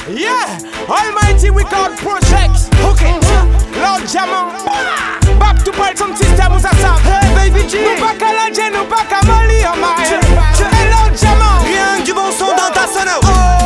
Yeah, Almighty Record Projects. Okay, Lord Diamant. Back to Pile Sound System ou ça ça. Hey baby G. Nous pas qu'à l'Indien, nous pas qu'à Mali, oh my. Hey Lord Diamant. Rien que du bon son dans ta sono.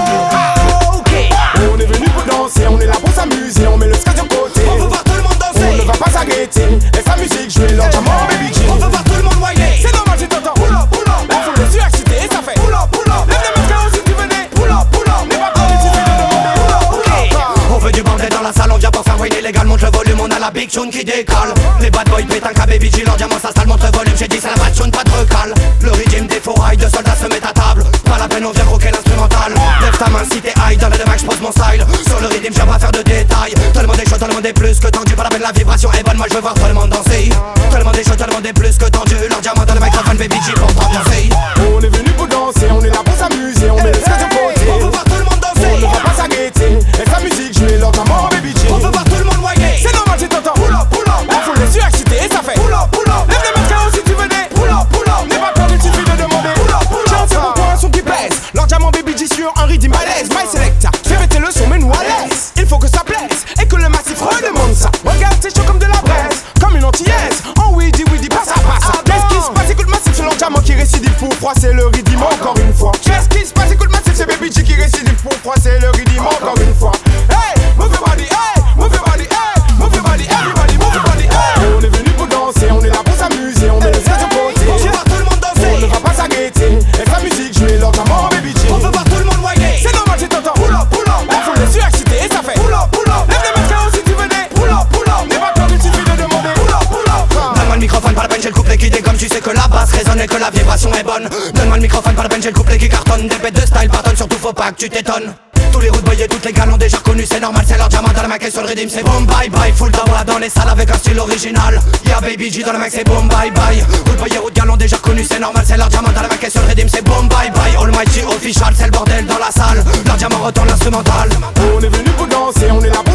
Ok. On est venu pour danser, on est là pour s'amuser, on met le ska de côté. On veut voir tout le monde danser. On ne va pas s'arrêter, laisse la musique jouer, Lord Diamant, baby G. On veut voir tout le monde whiner. C'est normal, tu t'entends. Pull up, pull up. La foule est surexcitée et ça fait. Pull up, pull up. Lève les mains si tu venais. Pull up, pull up. N'aie pas peur, il suffit de demander. Pull up, pull up. On veut du bandé dans la salle, on vient pour faire whiner légal. Monte le volume, on a la big tune qui décale. Les bad boys pètent un cas, baby G, Lord Diamant s'installe, monte le volume. J'ai dit c'est la bad tune, pas de recal. Le rythme des fourrailles, de soldats se mettent à table. Pas la peine, on vient croquer l'instrumental. Lève ta main si t'es high, dans le max, j'pose mon style. Sur le rythme, j'aime pas faire de détails. Tout le monde est chaud, tout le monde est plus que tendu. Pas la peine, la vibration est bonne, moi je veux voir tout le monde danser. Tout le monde est chaud, tout le monde est plus que tendu. Lord Diamant dans le microphone, baby G, pour t'ambiancer. On est venu pour danser, on est là pour s'amuser, on met le ska de côté. On veut voir tout le monde On danser. ne va pas s'arrêter, laisse la musique jouer, Lord Diamant, baby G. On veut voir tout le monde whiner. C'est normal, tu t'entends. Pull up, pull up. La foule est surexcitée et ça fait. Pull up, pull up. Lève les mains si tu venais. Pull up, pull up. N'aie pas peur, il suffit de demander. Pull up, pull up. Tiens, c'est pour toi un son qui pèse. Lord Diamant, baby G sur un rythme balèze. My selecta, fais péter le son, mets-nous à l'aise. Il faut que ça plaise et que le massif redemande ça. Regarde, c'est chaud comme de la braise, comme une antillaise. Oh oui, dis, passe à passe. Qu'est-ce qui se passe? Écoute massif, c'est Lord Diamant qui récidive pour froisser le rythme encore une fois. Qu'est-ce qui se passe? Écoute massif, c'est baby G qui récidive pour froisser le rythme encore une fois. Hey, move your body, hey, move your body, hey, move your body, everybody, move your body, hey. On est venu pour danser, on est là pour s'amuser, on met le ska de côté. On veut voir tout le monde On ne danser. va pas s'arrêter, laisse la musique jouer, Lord Diamant, baby G. On veut voir tout le monde whiner. C'est normal, tu t'entends. Pull up, pull up. La foule est surexcitée et ça fait. Pull up, pull up. Lève les mains si tu venais. Pull up, pull up. N'aie pas peur, il suffit de demander. Pull up, pull up. Donne-moi le microphone, pas la peine, j'ai le couplet qui dégomme. Tu sais que la basse résonne et que la vibration est bonne. Donne-moi le microphone, pas la peine, j'ai le couplet qui cartonne. Des bêtes de style pardonne, surtout faut pas que tu t'étonnes. Tous les routes boys et toutes les gars l'ont déjà reconnu, c'est normal, c'est Lord Diamant dans le mic et sur le rythme c'est boom bye bye. Full d'envoi dans les salles avec un style original. Yeah baby G dans le mic c'est boom bye bye. Route boys et routes gars l'ont déjà reconnu, c'est normal, c'est Lord Diamant dans le mic et sur le rythme c'est boom bye bye. Almighty official, c'est le bordel dans la salle. Lord Diamant retourne l'instrumental. On est venu pour danser, on est là